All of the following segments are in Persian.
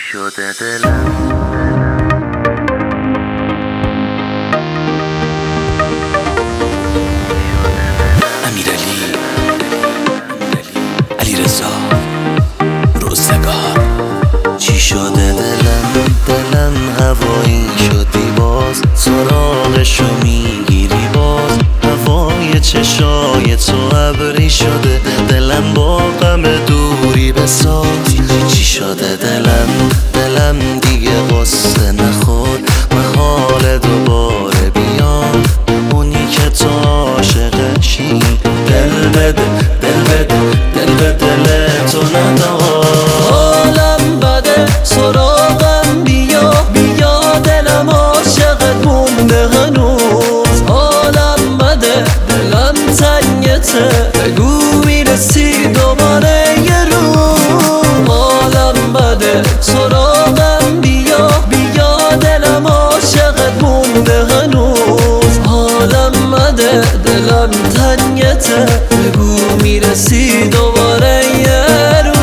شده دلم امیرعلی علیرضا روزگار. چی شده دلم هوایی شدی باز، سراغشو میگیری باز، هوای چشای تو ابری شده، دلم با غم دوری بساز. چی شده دلم دیگه قصه نخورد، محال دوباره بیاد اونی که تو عاشقشی. دل بده دل تو ندار، حالم بده سراغم بیا دلم عاشقت مونده هنوز. حالم بده دلم تنگته، بگو میرسی دوباره یه روز. حالم بده سراغم بیا دلم عاشقت مونده هنوز. حالم بده دلم تنگته، بگو میرسی دوباره یه روز.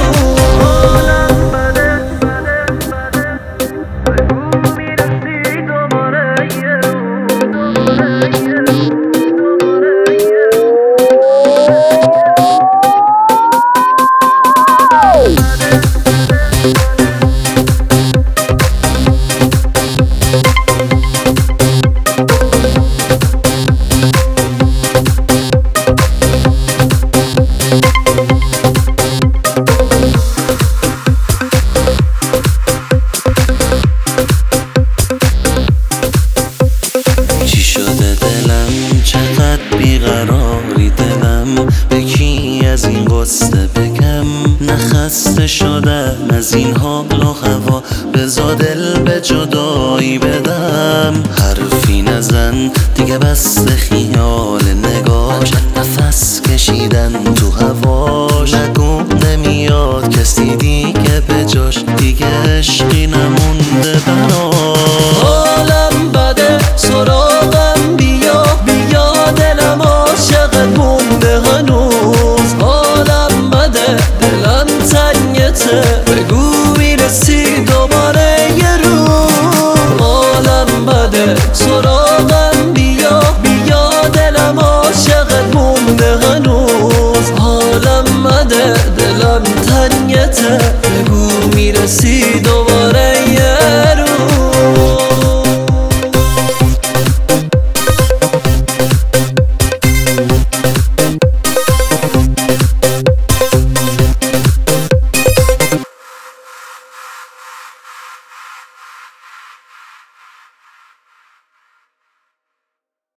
چی شده دلم چقدر بیقراری دلم، به کی از این قصه بگم؟ نخسته شدم از این حال و هوا، بزا دل به جدایی بدم. حرفی نزن دیگه بسته خیال نگاش، نفس کشیدن تو هواش. نگو نمیاد کسی دیگه به جاش، دیگه عشقی نمونده براش. حالم بده سراغم بیا دلم عاشقت مونده هنوز. حالم بده دلم تنگته، بگو میرسی دوباره